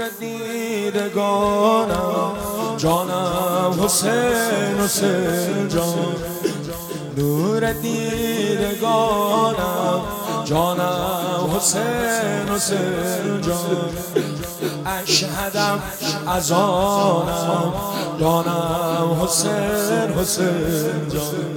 دیدگانم جانم حسین حسین جان، نور دیدگانم جانم حسین حسین جان، اشهدم از آنم دانم حسین حسین جان،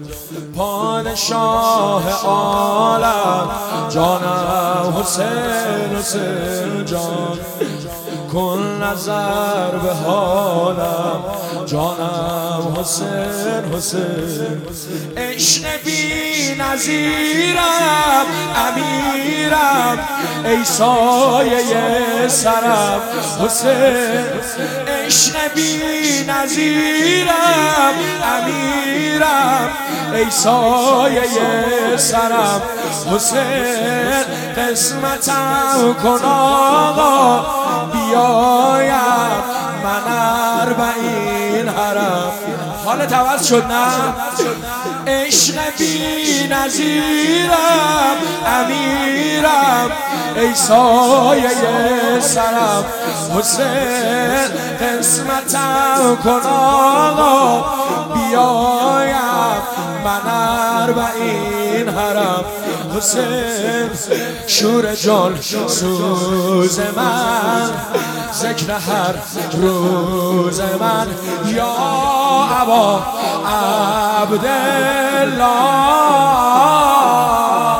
پادشاه عالم جانم حسین حسین جان، کن نظر به حالم جانم حسین حسین، عشق بی نظیرم امیرم ای سایه سرم حسین، عشق بی نظیرم امیرم ای سایه سرم حسین، قسمتم کن آقا بیایم من اربعین حرم. حالت عوض شد نه؟ عشق بی نظیرم امیرم ای سایه سرم حسین، قسمتم کن آقا بیایم من اربعین حرم حسین، شور جان سوز من ذکر هر روز من یا ابا عبدالله،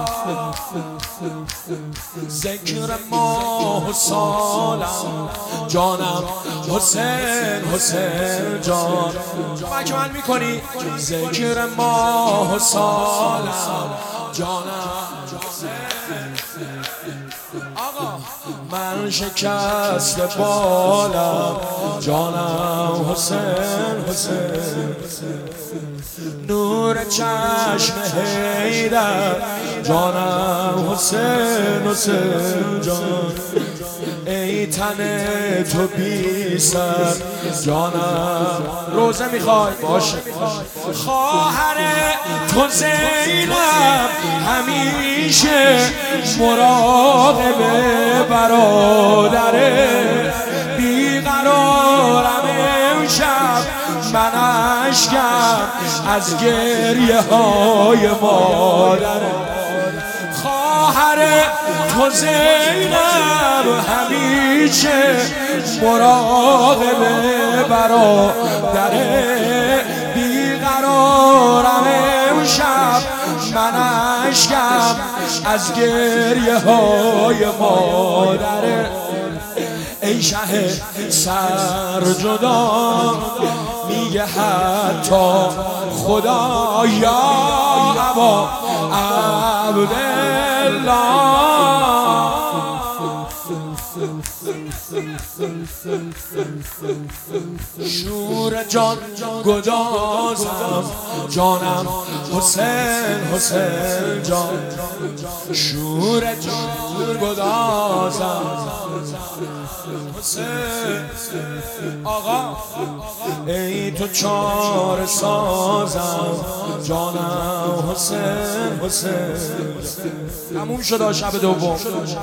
ذکر ماه و سالم جانم حسین حسین جان، که من میکنی ذکر ماه و سالم جانم آقا، من شکست بالم جانم حسین حسین، نور چشم حیدر جانم حسین حسین جان، ای تن تو بی سر جانم روزه میخوای باشه، خواهر تو زینب همیشه مراقب برادره، بیقرارم امشب من اشکم از گریه های مادره، خواهر تو زینب همیشه مراقب برادره، بیقرارم امشب من اشکم از گریه های مادره، ای شه سر جدا میگه حتی خدا یا ابا عبدالله، شور جان گدازم جانم حسین حسین جان، شور جان گدازم حسین آقا، ای تو چار سازم جانم حسین حسین، تموم شد شب دوم،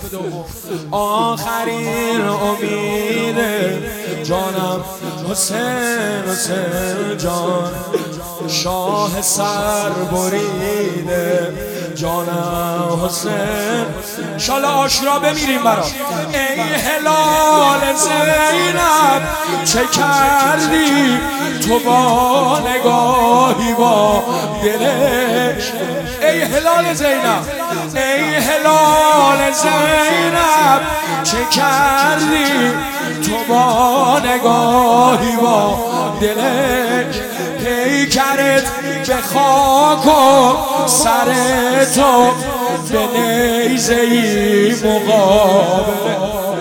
آخرین امید جانم حسین حسین جان، شاه سر بریده جانم حسین، انشالله عاشورا بمیریم برا، ای هلال زینب چه کردی تو با نگاهی با دلش، ای هلال زینب ای هلال زینب چه کردی تو با نگاهی با دلش، پیکرت به خاک و سر تو به نیزه‌ای مقابله،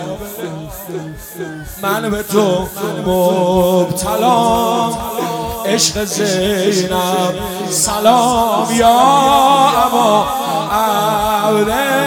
من به تو مبتلام عشق زینب سلام یا ابا عبدالله.